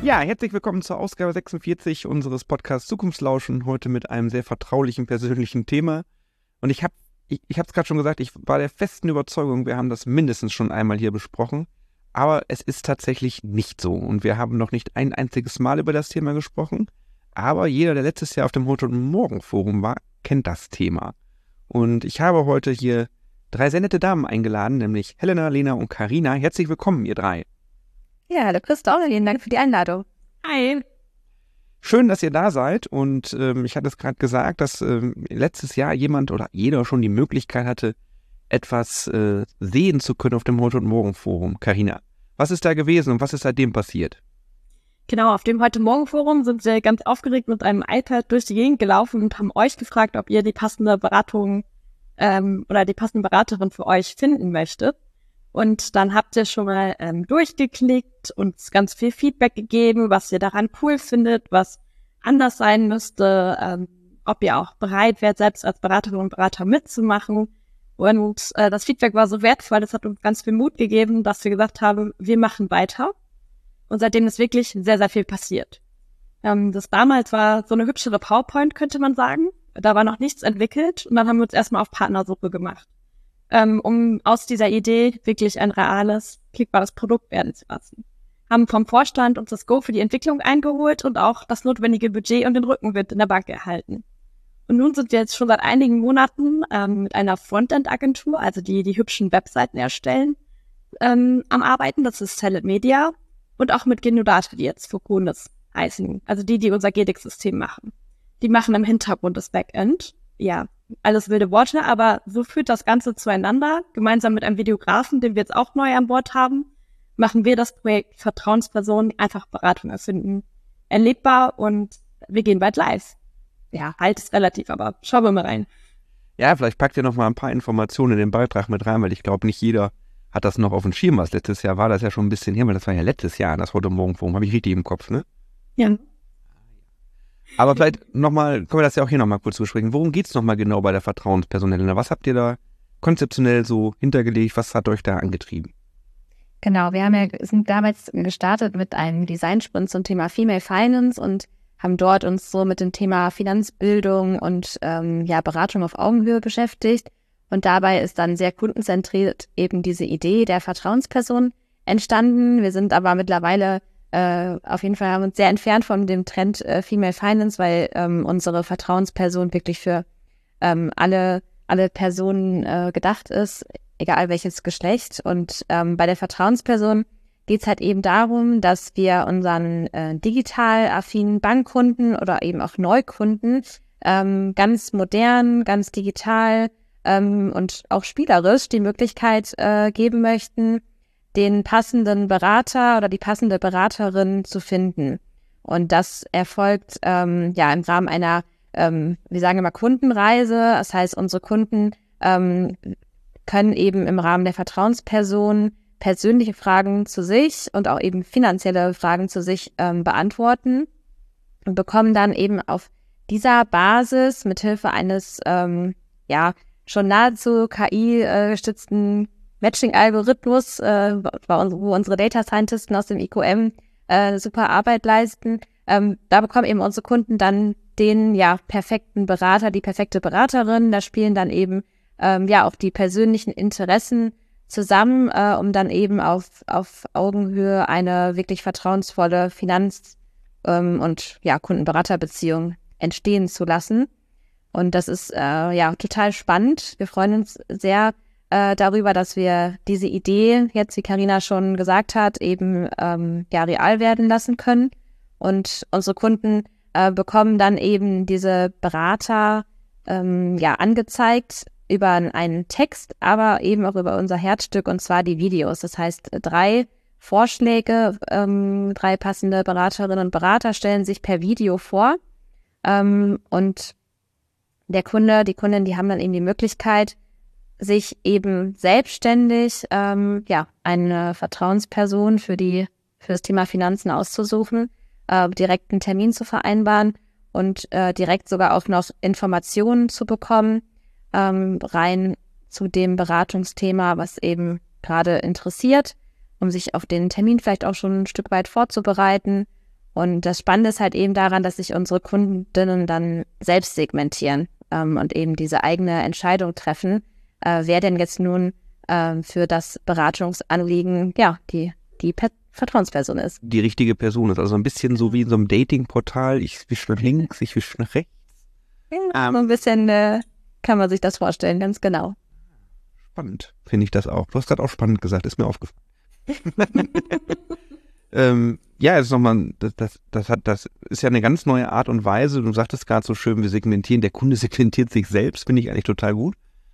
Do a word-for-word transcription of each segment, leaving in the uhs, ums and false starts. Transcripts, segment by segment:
Ja, herzlich willkommen zur Ausgabe sechsundvierzig unseres Podcasts Zukunftslauschen, heute mit einem sehr vertraulichen, persönlichen Thema. Und ich habe ich, ich habe es gerade schon gesagt, ich war der festen Überzeugung, wir haben das mindestens schon einmal hier besprochen, aber es ist tatsächlich nicht so. Und wir haben noch nicht ein einziges Mal über das Thema gesprochen, aber jeder, der letztes Jahr auf dem Heute und Morgen Forum war, kennt das Thema. Und ich habe heute hier drei sehr nette Damen eingeladen, nämlich Helena, Lena und Carina. Herzlich willkommen, ihr drei. Ja, hallo Christoph, vielen Dank für die Einladung. Hi. Schön, dass ihr da seid und ähm, ich hatte es gerade gesagt, dass ähm, letztes Jahr jemand oder jeder schon die Möglichkeit hatte, etwas äh, sehen zu können auf dem Heute und Morgen Forum. Carina, was ist da gewesen und was ist seitdem passiert? Genau, auf dem Heute-Morgen-Forum sind wir ganz aufgeregt mit einem iPad durch die Gegend gelaufen und haben euch gefragt, ob ihr die passende Beratung ähm, oder die passende Beraterin für euch finden möchtet. Und dann habt ihr schon mal ähm, durchgeklickt, uns ganz viel Feedback gegeben, was ihr daran cool findet, was anders sein müsste, ähm, ob ihr auch bereit wärt, selbst als Beraterin und Berater mitzumachen. Und äh, das Feedback war so wertvoll, das hat uns ganz viel Mut gegeben, dass wir gesagt haben, wir machen weiter. Und seitdem ist wirklich sehr, sehr viel passiert. Ähm, das damals war so eine hübschere PowerPoint, könnte man sagen. Da war noch nichts entwickelt und dann haben wir uns erstmal auf Partnersuche gemacht. Ähm, um aus dieser Idee wirklich ein reales, klickbares Produkt werden zu lassen. Haben vom Vorstand uns das Go für die Entwicklung eingeholt und auch das notwendige Budget und den Rückenwind in der Bank erhalten. Und nun sind wir jetzt schon seit einigen Monaten ähm, mit einer Frontend-Agentur, also die die hübschen Webseiten erstellen, ähm, am Arbeiten. Das ist Salad Media und auch mit Genodata, die jetzt Focunis heißen, also die, die unser G D X-System machen. Die machen im Hintergrund das Backend. Ja, alles wilde Worte, aber so führt das Ganze zueinander. Gemeinsam mit einem Videografen, den wir jetzt auch neu an Bord haben, machen wir das Projekt Vertrauenspersonen einfach Beratung erfinden erlebbar und wir gehen bald live. Ja, halt ist relativ, aber schauen wir mal rein. Ja, vielleicht packt ihr noch mal ein paar Informationen in den Beitrag mit rein, weil ich glaube, nicht jeder hat das noch auf dem Schirm, was letztes Jahr war. Das ist ja schon ein bisschen her, weil das war ja letztes Jahr, das Heute Morgen Forum, habe ich richtig im Kopf, ne? Ja. Aber vielleicht nochmal, können wir das ja auch hier nochmal kurz besprechen. Worum geht es nochmal genau bei der Vertrauenspersonelle? Was habt ihr da konzeptionell so hintergelegt? Was hat euch da angetrieben? Genau, wir haben ja, sind damals gestartet mit einem Design-Sprint zum Thema Female Finance und haben dort uns so mit dem Thema Finanzbildung und ähm, ja Beratung auf Augenhöhe beschäftigt. Und dabei ist dann sehr kundenzentriert eben diese Idee der Vertrauensperson entstanden. Wir sind aber mittlerweile Äh, auf jeden Fall haben wir uns sehr entfernt von dem Trend äh, Female Finance, weil ähm, unsere Vertrauensperson wirklich für ähm, alle alle Personen äh, gedacht ist, egal welches Geschlecht. Und ähm, bei der Vertrauensperson geht es halt eben darum, dass wir unseren äh, digital affinen Bankkunden oder eben auch Neukunden ähm, ganz modern, ganz digital ähm, und auch spielerisch die Möglichkeit äh, geben möchten, den passenden Berater oder die passende Beraterin zu finden. Und das erfolgt ähm, ja im Rahmen einer, ähm, wir sagen immer Kundenreise. Das heißt, unsere Kunden ähm, können eben im Rahmen der Vertrauensperson persönliche Fragen zu sich und auch eben finanzielle Fragen zu sich ähm, beantworten und bekommen dann eben auf dieser Basis mithilfe eines ähm, ja schon nahezu K I-gestützten Matching-Algorithmus, äh, wo unsere Data Scientisten aus dem I Q M äh, super Arbeit leisten. Ähm, da bekommen eben unsere Kunden dann den ja perfekten Berater, die perfekte Beraterin. Da spielen dann eben ähm, ja auch die persönlichen Interessen zusammen, äh, um dann eben auf auf Augenhöhe eine wirklich vertrauensvolle Finanz- ähm, und ja Kundenberaterbeziehung entstehen zu lassen. Und das ist äh, ja total spannend. Wir freuen uns sehr Äh, darüber, dass wir diese Idee jetzt, wie Carina schon gesagt hat, eben ähm, ja real werden lassen können. Und unsere Kunden äh, bekommen dann eben diese Berater ähm, ja angezeigt über einen Text, aber eben auch über unser Herzstück, und zwar die Videos. Das heißt, drei Vorschläge, ähm, drei passende Beraterinnen und Berater stellen sich per Video vor. Ähm, und der Kunde, die Kundin, die haben dann eben die Möglichkeit, sich eben selbstständig ähm, ja eine Vertrauensperson für die für das Thema Finanzen auszusuchen, äh, direkt einen Termin zu vereinbaren und äh, direkt sogar auch noch Informationen zu bekommen, ähm, rein zu dem Beratungsthema, was eben gerade interessiert, um sich auf den Termin vielleicht auch schon ein Stück weit vorzubereiten Und das Spannende ist halt eben daran, dass sich unsere Kundinnen dann selbst segmentieren ähm, und eben diese eigene Entscheidung treffen, äh, wer denn jetzt nun äh, für das Beratungsanliegen ja die, die Pe- Vertrauensperson ist. Die richtige Person ist. Also ein bisschen so wie in so einem Dating-Portal. Ich wische nach links, ich wische nach rechts. Ja, so ein bisschen äh, kann man sich das vorstellen, ganz genau. Spannend, finde ich das auch. Du hast gerade auch spannend gesagt, ist mir aufgefallen. ähm, ja, jetzt nochmal, das, das, das hat, das ist ja eine ganz neue Art und Weise. Du sagtest gerade so schön, wir segmentieren. Der Kunde segmentiert sich selbst, finde ich eigentlich total gut.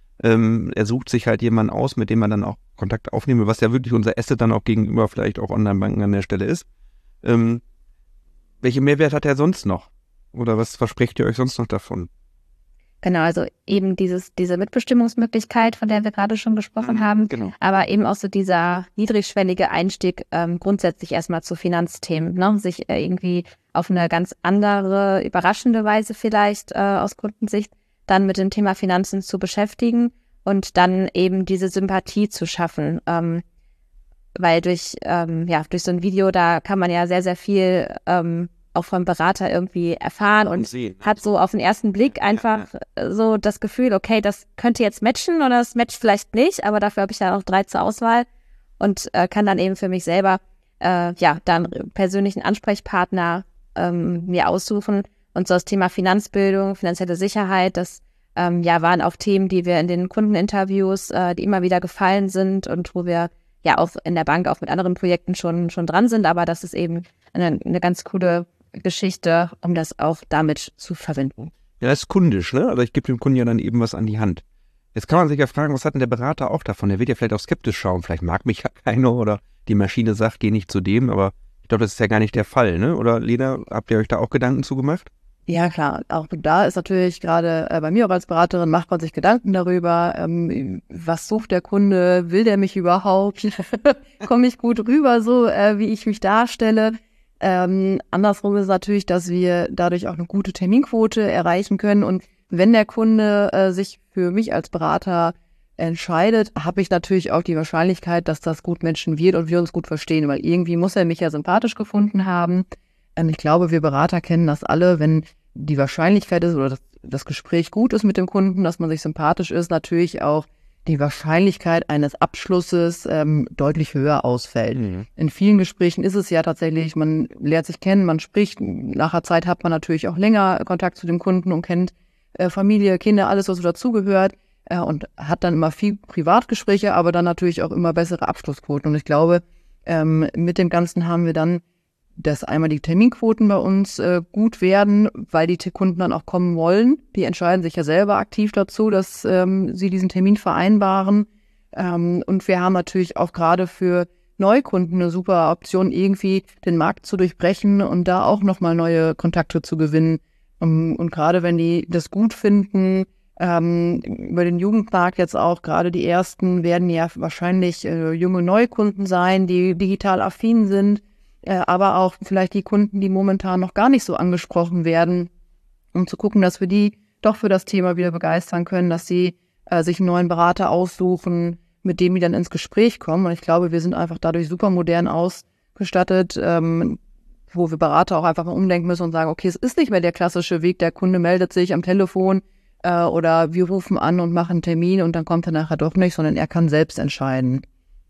Ähm, er sucht sich halt jemanden aus, mit dem man dann auch Kontakt aufnehmen will, was ja wirklich unser Asset dann auch gegenüber vielleicht auch Online-Banken an der Stelle ist. Ähm, welche Mehrwert hat er sonst noch? Oder was versprecht ihr euch sonst noch davon? Genau, also eben dieses, diese Mitbestimmungsmöglichkeit, von der wir gerade schon gesprochen Mhm, haben, genau. aber eben auch so dieser niedrigschwellige Einstieg ähm, grundsätzlich erstmal zu Finanzthemen, ne? Sich äh, irgendwie auf eine ganz andere, überraschende Weise vielleicht äh, aus Kundensicht dann mit dem Thema Finanzen zu beschäftigen und dann eben diese Sympathie zu schaffen. Ähm, weil durch, ähm, ja, durch so ein Video, da kann man ja sehr, sehr viel ähm, auch vom Berater irgendwie erfahren und sehen. hat so auf den ersten Blick einfach so das Gefühl, okay, das könnte jetzt matchen oder das matcht vielleicht nicht, aber dafür habe ich ja auch drei zur Auswahl und äh, kann dann eben für mich selber äh, ja dann persönlichen Ansprechpartner ähm, mir aussuchen. Und so das Thema Finanzbildung, finanzielle Sicherheit, das ähm, ja waren auch Themen, die wir in den Kundeninterviews, äh, die immer wieder gefallen sind und wo wir ja auch in der Bank auch mit anderen Projekten schon schon dran sind, aber das ist eben eine, eine ganz coole Geschichte, um das auch damit zu verbinden. Ja, das ist kundisch, ne? Also ich gebe dem Kunden ja dann eben was an die Hand. Jetzt kann man sich ja fragen, was hat denn der Berater auch davon? Der wird ja vielleicht auch skeptisch schauen. Vielleicht mag mich ja keiner oder die Maschine sagt, geh nicht zu dem, aber ich glaube, das ist ja gar nicht der Fall, ne? Oder Lena, habt ihr euch da auch Gedanken zu gemacht? Ja, klar. Auch da ist natürlich gerade äh, bei mir auch als Beraterin macht man sich Gedanken darüber, ähm, was sucht der Kunde, will der mich überhaupt, komme ich gut rüber, so äh, wie ich mich darstelle. Ähm, andersrum ist natürlich, dass wir dadurch auch eine gute Terminquote erreichen können. Und wenn der Kunde äh, sich für mich als Berater entscheidet, habe ich natürlich auch die Wahrscheinlichkeit, dass das gut matchen wird und wir uns gut verstehen, weil irgendwie muss er mich ja sympathisch gefunden haben. Und ich glaube, wir Berater kennen das alle, wenn die Wahrscheinlichkeit ist oder das, das Gespräch gut ist mit dem Kunden, dass man sich sympathisch ist, natürlich auch die Wahrscheinlichkeit eines Abschlusses ähm, deutlich höher ausfällt. Mhm. In vielen Gesprächen ist es ja tatsächlich, man lernt sich kennen, man spricht, nach einer Zeit hat man natürlich auch länger Kontakt zu dem Kunden und kennt äh, Familie, Kinder, alles, was so dazugehört äh, und hat dann immer viel Privatgespräche, aber dann natürlich auch immer bessere Abschlussquoten. Und ich glaube, ähm, mit dem Ganzen haben wir dann, dass einmal die Terminquoten bei uns äh, gut werden, weil die Kunden dann auch kommen wollen. Die entscheiden sich ja selber aktiv dazu, dass ähm, sie diesen Termin vereinbaren. Ähm, und wir haben natürlich auch gerade für Neukunden eine super Option, irgendwie den Markt zu durchbrechen und da auch nochmal neue Kontakte zu gewinnen. Um, und gerade wenn die das gut finden, ähm, über den Jugendmarkt jetzt auch, gerade die ersten werden ja wahrscheinlich äh, junge Neukunden sein, die digital affin sind, aber auch vielleicht die Kunden, die momentan noch gar nicht so angesprochen werden, um zu gucken, dass wir die doch für das Thema wieder begeistern können, dass sie äh, sich einen neuen Berater aussuchen, mit dem die dann ins Gespräch kommen. Und ich glaube, wir sind einfach dadurch super modern ausgestattet, ähm, wo wir Berater auch einfach mal umdenken müssen und sagen, okay, es ist nicht mehr der klassische Weg, der Kunde meldet sich am Telefon äh, oder wir rufen an und machen einen Termin und dann kommt er nachher doch nicht, sondern er kann selbst entscheiden.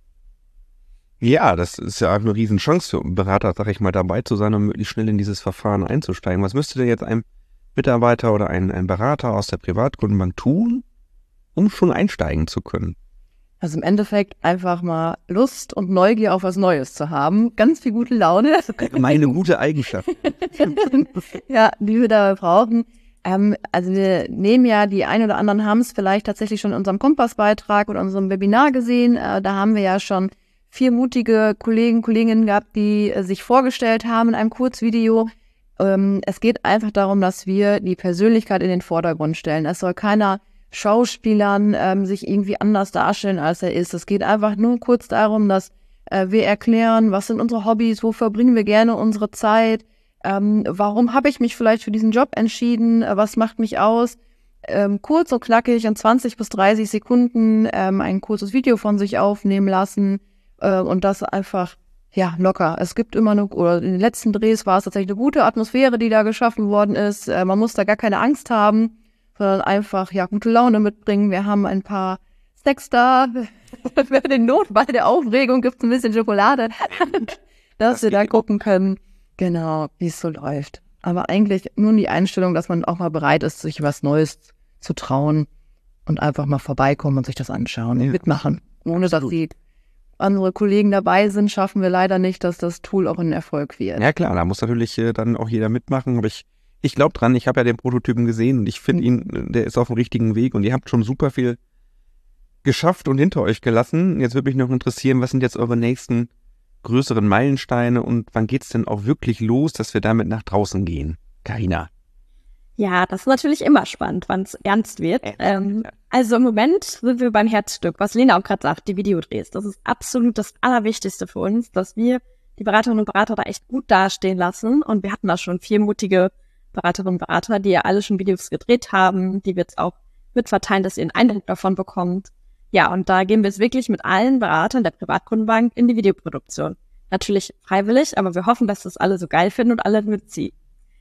Ja, das ist ja eine Riesenchance für einen Berater, sag ich mal, dabei zu sein und möglichst schnell in dieses Verfahren einzusteigen. Was müsste denn jetzt ein Mitarbeiter oder ein, ein Berater aus der Privatkundenbank tun, um schon einsteigen zu können? Also im Endeffekt einfach mal Lust und Neugier auf was Neues zu haben. Ganz viel gute Laune. Meine gute Eigenschaft. Ja, die wir da brauchen. Ähm, also wir nehmen ja, die ein oder anderen haben es vielleicht tatsächlich schon in unserem Kompassbeitrag oder unserem Webinar gesehen. Äh, da haben wir ja schon vier mutige Kollegen, Kolleginnen gehabt, die äh, sich vorgestellt haben in einem Kurzvideo. Ähm, es geht einfach darum, dass wir die Persönlichkeit in den Vordergrund stellen. Es soll keiner Schauspielern ähm, sich irgendwie anders darstellen, als er ist. Es geht einfach nur kurz darum, dass äh, wir erklären, was sind unsere Hobbys, wo verbringen wir gerne unsere Zeit, ähm, warum habe ich mich vielleicht für diesen Job entschieden, äh, was macht mich aus. Ähm, kurz und knackig in zwanzig bis dreißig Sekunden ähm, ein kurzes Video von sich aufnehmen lassen, und das einfach ja, locker. Es gibt immer eine, oder in den letzten Drehs war es tatsächlich eine gute Atmosphäre, die da geschaffen worden ist. Äh, man muss da gar keine Angst haben, sondern einfach, ja, gute Laune mitbringen. Wir haben ein paar Snacks da. Für den Notfall der Aufregung gibt's ein bisschen Schokolade, dass Das wir da geht gucken können, genau, wie es so läuft. Aber eigentlich nur die Einstellung, dass man auch mal bereit ist, sich was Neues zu trauen und einfach mal vorbeikommen und sich das anschauen und Ja. mitmachen. Ohne dass die andere Kollegen dabei sind, schaffen wir leider nicht, dass das Tool auch ein Erfolg wird. Ja klar, da muss natürlich äh, dann auch jeder mitmachen, aber ich, ich glaube dran, ich habe ja den Prototypen gesehen und ich finde ihn, äh, der ist auf dem richtigen Weg und ihr habt schon super viel geschafft und hinter euch gelassen. Jetzt würde mich noch interessieren, was sind jetzt eure nächsten größeren Meilensteine und wann geht's denn auch wirklich los, dass wir damit nach draußen gehen? Carina. Ja, das ist natürlich immer spannend, wann es ernst wird. Ja. Ähm, also im Moment sind wir beim Herzstück, was Lena auch gerade sagt, die Videodrehs. Das ist absolut das Allerwichtigste für uns, dass wir die Beraterinnen und Berater da echt gut dastehen lassen. Und wir hatten da schon vier mutige Beraterinnen und Berater, die ja alle schon Videos gedreht haben, die wir jetzt auch mitverteilen, dass ihr einen Eindruck davon bekommt. Ja, und da gehen wir jetzt wirklich mit allen Beratern der Privatkundenbank in die Videoproduktion. Natürlich freiwillig, aber wir hoffen, dass das alle so geil finden und alle mitziehen.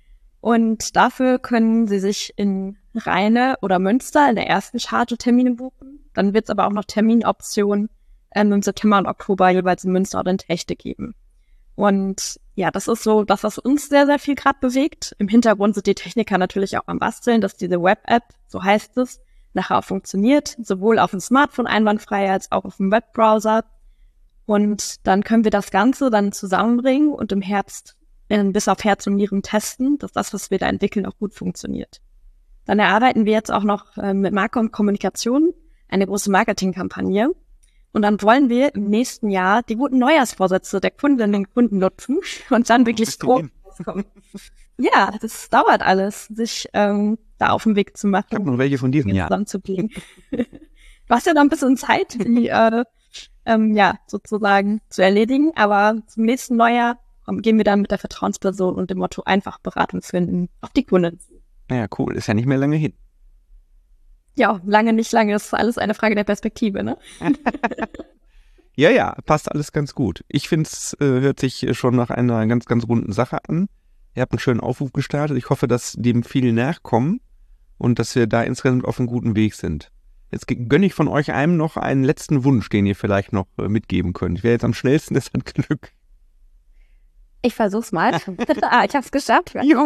Und dafür können Sie sich in Rheine oder Münster in der ersten Charge Termine buchen. Dann wird es aber auch noch Terminoptionen ähm, im September und Oktober jeweils in Münster oder in Techte geben. Und ja, das ist so das, was uns sehr, sehr viel gerade bewegt. Im Hintergrund sind die Techniker natürlich auch am Basteln, dass diese Web-App, so heißt es, nachher auch funktioniert, sowohl auf dem Smartphone einwandfrei als auch auf dem Webbrowser. Und dann können wir das Ganze dann zusammenbringen und im Herbst äh, bis auf Herz und Nieren testen, dass das, was wir da entwickeln, auch gut funktioniert. Dann erarbeiten wir jetzt auch noch äh, mit Marke und Kommunikation eine große Marketingkampagne. Und dann wollen wir im nächsten Jahr die guten Neujahrsvorsätze der Kundinnen und Kunden nutzen und dann wirklich groß kommen. Ja, das dauert alles, sich ähm, da auf den Weg zu machen. Ich habe noch welche von diesen Jahren. Zusammenzubringen. Du hast ja noch ein bisschen Zeit, die äh, ähm, ja sozusagen zu erledigen, aber zum nächsten Neujahr ähm, gehen wir dann mit der Vertrauensperson und dem Motto einfach Beratung finden auf die Kunden zu. Ja, cool. Ist ja nicht mehr lange hin. Ja, lange, nicht lange, das ist alles eine Frage der Perspektive, ne? Ja, ja, passt alles ganz gut. Ich finde es, äh, hört sich schon nach einer ganz, ganz runden Sache an. Ihr habt einen schönen Aufruf gestartet. Ich hoffe, dass dem viele nachkommen und dass wir da insgesamt auf einem guten Weg sind. Jetzt gönne ich von euch einem noch einen letzten Wunsch, den ihr vielleicht noch äh, mitgeben könnt. Wer jetzt am schnellsten ist, hat Glück. Ich versuch's mal. ah, ich hab's geschafft. Jo.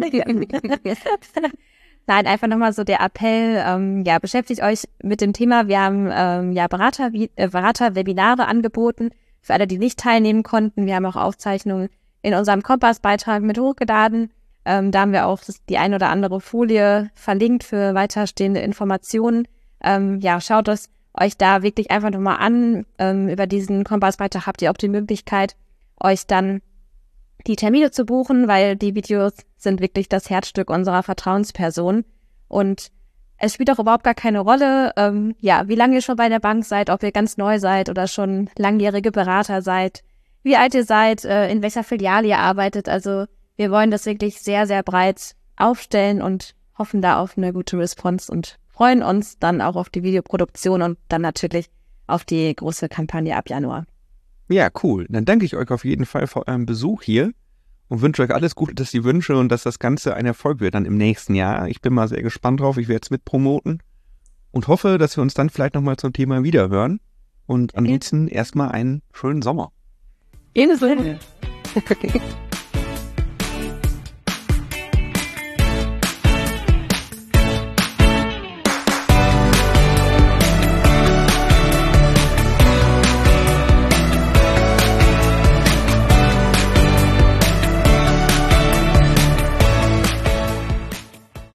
Nein, einfach nochmal so der Appell, ähm, ja, beschäftigt euch mit dem Thema. Wir haben ähm, ja Berater, äh, Berater-Webinare angeboten für alle, die nicht teilnehmen konnten. Wir haben auch Aufzeichnungen in unserem Kompass-Beitrag mit hochgeladen. Ähm, da haben wir auch das, die ein oder andere Folie verlinkt für weiterstehende Informationen. Ähm, ja, schaut es euch da wirklich einfach nochmal an. Ähm, über diesen Kompass-Beitrag habt ihr auch die Möglichkeit, euch dann die Termine zu buchen, weil die Videos sind wirklich das Herzstück unserer Vertrauensperson. Und es spielt auch überhaupt gar keine Rolle, ähm, ja, wie lange ihr schon bei der Bank seid, ob ihr ganz neu seid oder schon langjährige Berater seid, wie alt ihr seid, äh, in welcher Filiale ihr arbeitet. Also wir wollen das wirklich sehr, sehr breit aufstellen und hoffen da auf eine gute Response und freuen uns dann auch auf die Videoproduktion und dann natürlich auf die große Kampagne ab Januar. Ja, cool. Dann danke ich euch auf jeden Fall für euren Besuch hier und wünsche euch alles Gute, dass die Wünsche und dass das Ganze ein Erfolg wird dann im nächsten Jahr. Ich bin mal sehr gespannt drauf. Ich werde es mitpromoten und hoffe, dass wir uns dann vielleicht nochmal zum Thema wiederhören. Und ansonsten erstmal einen schönen Sommer. In Sinne.